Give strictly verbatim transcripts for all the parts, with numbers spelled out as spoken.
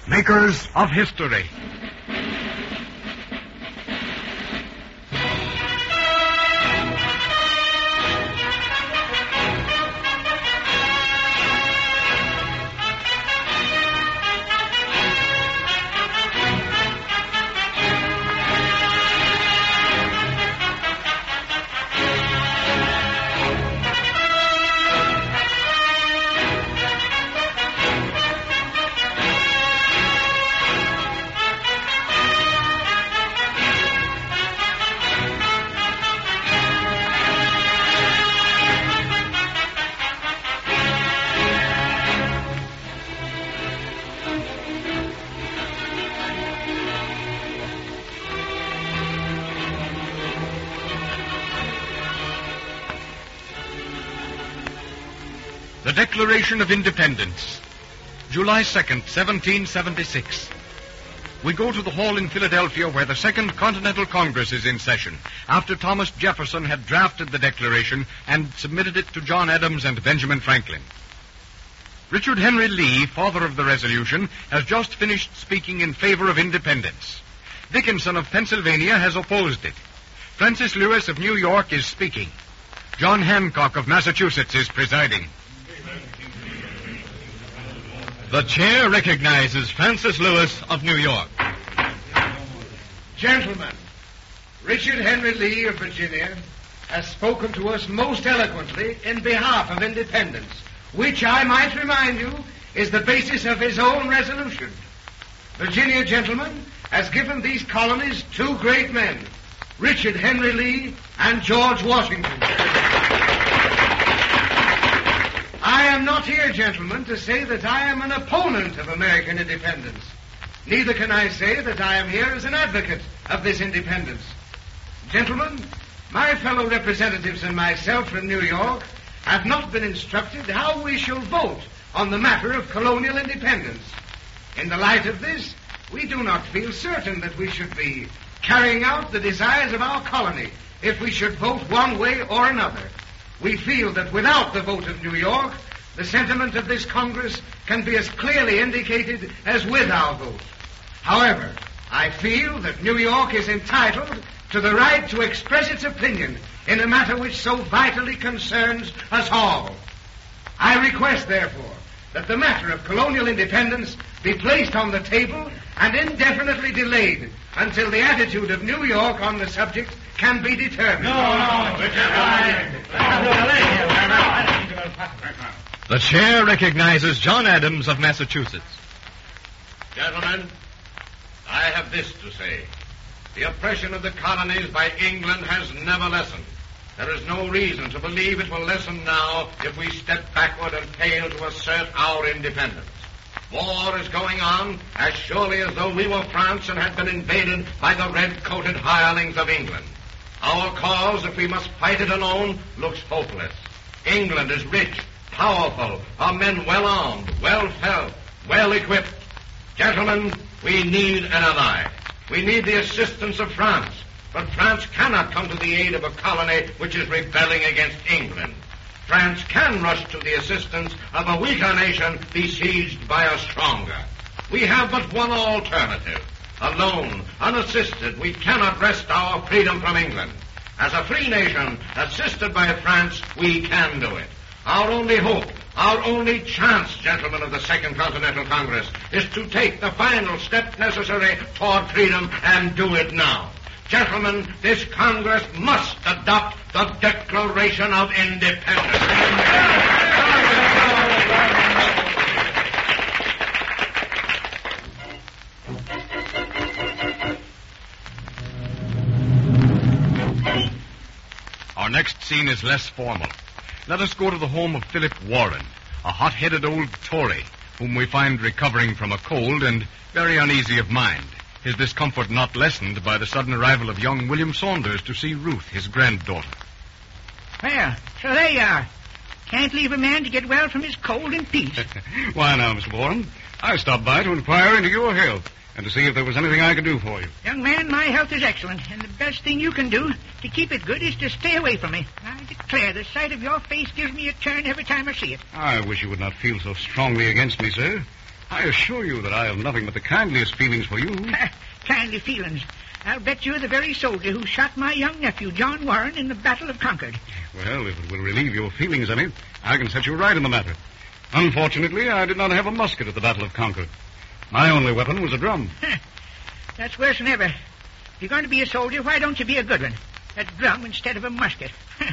makers of history. The Declaration of Independence, July second, seventeen seventy-six. We go to the hall in Philadelphia where the Second Continental Congress is in session, after Thomas Jefferson had drafted the Declaration and submitted it to John Adams and Benjamin Franklin. Richard Henry Lee, father of the resolution, has just finished speaking in favor of independence. Dickinson of Pennsylvania has opposed it. Francis Lewis of New York is speaking. John Hancock of Massachusetts is presiding. The chair recognizes Francis Lewis of New York. Gentlemen, Richard Henry Lee of Virginia has spoken to us most eloquently in behalf of independence, which, I might remind you, is the basis of his own resolution. Virginia, gentlemen, has given these colonies two great men, Richard Henry Lee and George Washington. I am not here, gentlemen, to say that I am an opponent of American independence. Neither can I say that I am here as an advocate of this independence. Gentlemen, my fellow representatives and myself from New York have not been instructed how we shall vote on the matter of colonial independence. In the light of this, we do not feel certain that we should be carrying out the desires of our colony if we should vote one way or another. We feel that without the vote of New York, the sentiment of this Congress can be as clearly indicated as with our vote. However, I feel that New York is entitled to the right to express its opinion in a matter which so vitally concerns us all. I request, therefore, that the matter of colonial independence be placed on the table and indefinitely delayed until the attitude of New York on the subject can be determined. No, no, The chair recognizes John Adams of Massachusetts. Gentlemen, I have this to say. The oppression of the colonies by England has never lessened. There is no reason to believe it will lessen now if we step backward and fail to assert our independence. War is going on as surely as though we were France and had been invaded by the red-coated hirelings of England. Our cause, if we must fight it alone, looks hopeless. England is rich, powerful, our men well-armed, well-fed, well-equipped. Gentlemen, we need an ally. We need the assistance of France. But France cannot come to the aid of a colony which is rebelling against England. France can rush to the assistance of a weaker nation besieged by a stronger. We have but one alternative. Alone, unassisted, we cannot wrest our freedom from England. As a free nation, assisted by France, we can do it. Our only hope, our only chance, gentlemen of the Second Continental Congress, is to take the final step necessary toward freedom and do it now. Gentlemen, this Congress must adopt the Declaration of Independence. Our next scene is less formal. Let us go to the home of Philip Warren, a hot-headed old Tory, whom we find recovering from a cold and very uneasy of mind. His discomfort not lessened by the sudden arrival of young William Saunders to see Ruth, his granddaughter. Well, so there you are. Can't leave a man to get well from his cold in peace. Why now, Mister Warren? I stopped by to inquire into your health and to see if there was anything I could do for you. Young man, my health is excellent, and the best thing you can do to keep it good is to stay away from me. I declare, the sight of your face gives me a turn every time I see it. I wish you would not feel so strongly against me, sir. I assure you that I have nothing but the kindliest feelings for you. Kindly feelings. I'll bet you're the very soldier who shot my young nephew, John Warren, in the Battle of Concord. Well, if it will relieve your feelings any, I can set you right in the matter. Unfortunately, I did not have a musket at the Battle of Concord. My only weapon was a drum. That's worse than ever. If you're going to be a soldier, why don't you be a good one? A drum instead of a musket.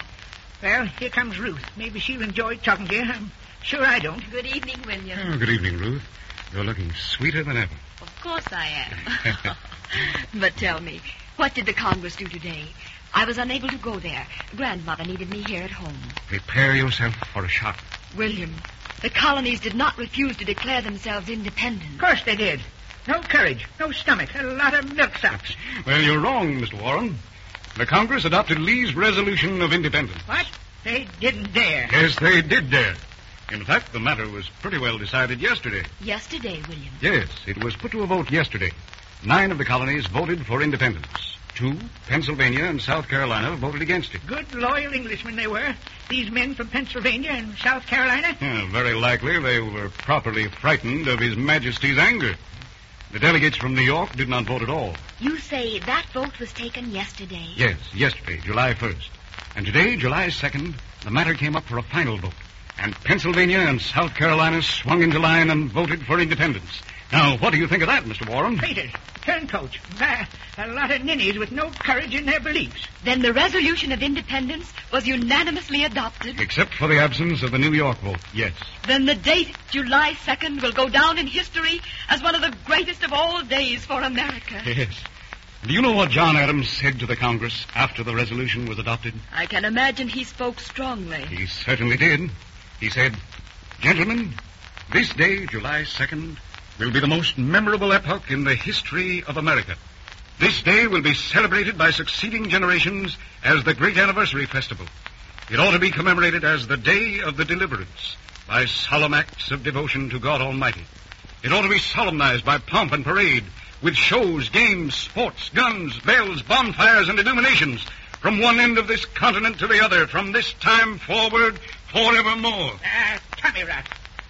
Well, here comes Ruth. Maybe she'll enjoy talking to you. I'm sure I don't. Good evening, William. Oh, good evening, Ruth. You're looking sweeter than ever. Of course I am. But tell me, what did the Congress do today? I was unable to go there. Grandmother needed me here at home. Prepare yourself for a shock. William, the colonies did not refuse to declare themselves independent. Of course they did. No courage, no stomach, a lot of milksops. Well, you're wrong, Mister Warren. The Congress adopted Lee's resolution of independence. What? They didn't dare. Yes, they did dare. In fact, the matter was pretty well decided yesterday. Yesterday, William? Yes, it was put to a vote yesterday. Nine of the colonies voted for independence. Two, Pennsylvania and South Carolina, voted against it. Good, loyal Englishmen they were. These men from Pennsylvania and South Carolina. Yeah, very likely they were properly frightened of His Majesty's anger. The delegates from New York did not vote at all. You say that vote was taken yesterday? Yes, yesterday, July first. And today, July second, the matter came up for a final vote. And Pennsylvania and South Carolina swung into line and voted for independence. Now, what do you think of that, Mister Warren? Traitors, turncoats, bah, a lot of ninnies with no courage in their beliefs. Then the resolution of independence was unanimously adopted? Except for the absence of the New York vote, yes. Then the date, July second, will go down in history as one of the greatest of all days for America. Yes. Do you know what John Adams said to the Congress after the resolution was adopted? I can imagine he spoke strongly. He certainly did. He said, "Gentlemen, this day, July second, will be the most memorable epoch in the history of America. This day will be celebrated by succeeding generations as the great anniversary festival. It ought to be commemorated as the Day of the Deliverance by solemn acts of devotion to God Almighty. It ought to be solemnized by pomp and parade with shows, games, sports, guns, bells, bonfires, and illuminations from one end of this continent to the other, from this time forward, forevermore." Ah, uh, tummy rot.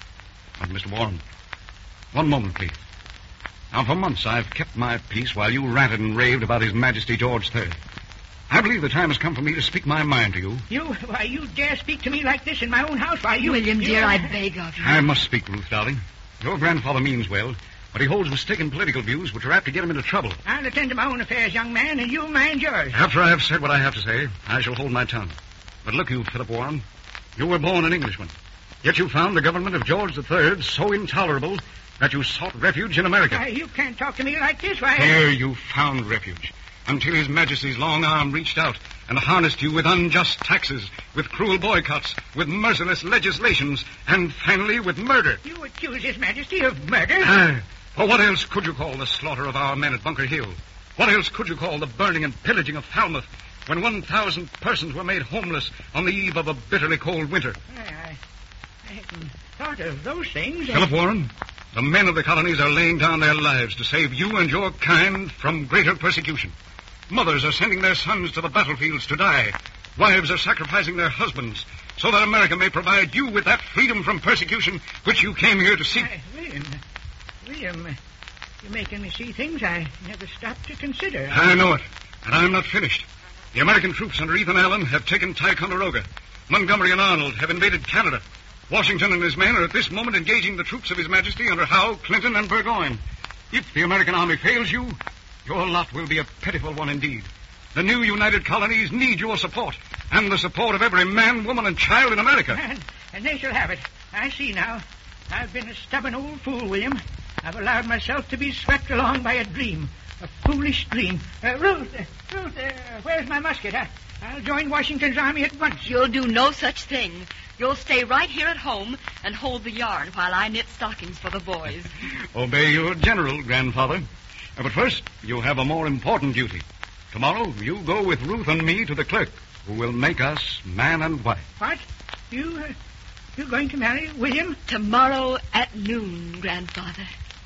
But, Mister Warren, one moment, please. Now, for months I've kept my peace while you ranted and raved about His Majesty George the Third. I believe the time has come for me to speak my mind to you. You? Why, you dare speak to me like this in my own house? Why, you... William, you, dear, uh, I beg of you. I must speak, Ruth, darling. Your grandfather means well, but he holds mistaken political views which are apt to get him into trouble. I'll attend to my own affairs, young man, and you mind yours. After I have said what I have to say, I shall hold my tongue. But look you, Philip Warren, you were born an Englishman. Yet you found the government of George the Third so intolerable that you sought refuge in America. Why, you can't talk to me like this. Why... There you found refuge, until His Majesty's long arm reached out and harnessed you with unjust taxes, with cruel boycotts, with merciless legislations, and finally with murder. You accuse His Majesty of murder? Ah, for what else could you call the slaughter of our men at Bunker Hill? What else could you call the burning and pillaging of Falmouth, when one thousand persons were made homeless on the eve of a bitterly cold winter? I, I hadn't thought of those things. Philip Warren, the men of the colonies are laying down their lives to save you and your kind from greater persecution. Mothers are sending their sons to the battlefields to die. Wives are sacrificing their husbands so that America may provide you with that freedom from persecution which you came here to seek. Why, William, William, uh, you're making me see things I never stopped to consider. I know it, and I'm not finished. The American troops under Ethan Allen have taken Ticonderoga. Montgomery and Arnold have invaded Canada. Washington and his men are at this moment engaging the troops of His Majesty under Howe, Clinton, and Burgoyne. If the American army fails you, your lot will be a pitiful one indeed. The new united colonies need your support, and the support of every man, woman, and child in America. And, and they shall have it. I see now. I've been a stubborn old fool, William. I've allowed myself to be swept along by a dream, a foolish dream. Uh, Ruth, uh, Ruth, uh, where's my musket? I, I'll join Washington's army at once. You'll do no such thing. You'll stay right here at home and hold the yarn while I knit stockings for the boys. Obey your general, grandfather. Uh, but first, you have a more important duty. Tomorrow, you go with Ruth and me to the clerk, who will make us man and wife. What? You, uh, you going to marry William? Tomorrow at noon, grandfather.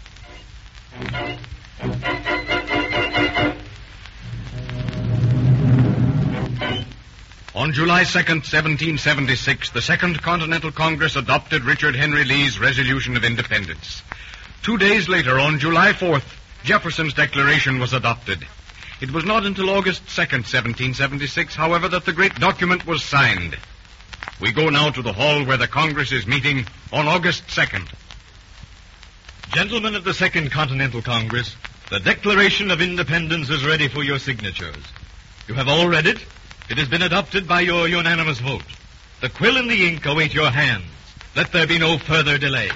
On July second, seventeen seventy-six, the Second Continental Congress adopted Richard Henry Lee's resolution of independence. Two days later, on July fourth, Jefferson's Declaration was adopted. It was not until August second, seventeen seventy-six, however, that the great document was signed. We go now to the hall where the Congress is meeting on August second. Gentlemen of the Second Continental Congress, the Declaration of Independence is ready for your signatures. You have all read it. It has been adopted by your unanimous vote. The quill and the ink await your hands. Let there be no further delay.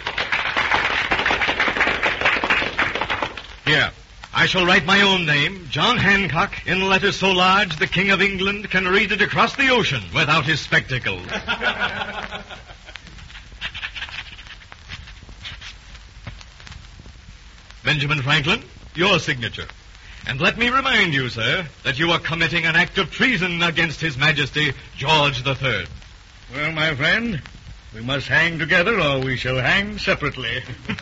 Here, I shall write my own name, John Hancock, in letters so large the King of England can read it across the ocean without his spectacles. Benjamin Franklin, your signature. And let me remind you, sir, that you are committing an act of treason against His Majesty George the Third. Well, my friend, we must hang together or we shall hang separately.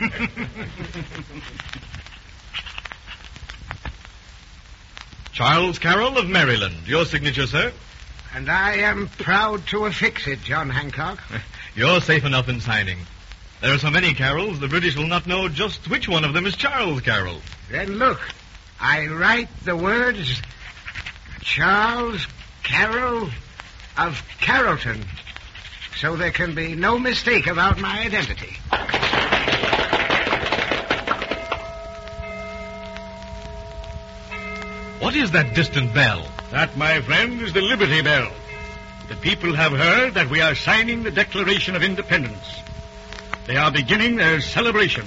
Charles Carroll of Maryland, your signature, sir. And I am proud to affix it, John Hancock. You're safe enough in signing. There are so many Carrolls, the British will not know just which one of them is Charles Carroll. Then look, I write the words Charles Carroll of Carrollton, so there can be no mistake about my identity. What is that distant bell? That, my friend, is the Liberty Bell. The people have heard that we are signing the Declaration of Independence. They are beginning their celebration.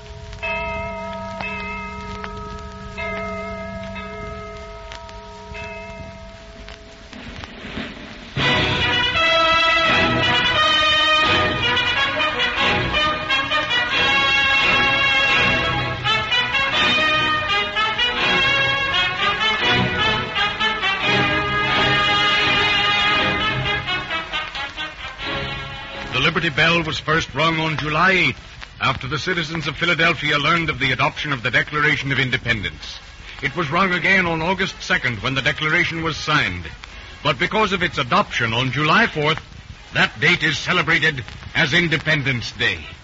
The Liberty Bell was first rung on July eighth, after the citizens of Philadelphia learned of the adoption of the Declaration of Independence. It was rung again on August second, when the Declaration was signed. But because of its adoption on July fourth, that date is celebrated as Independence Day.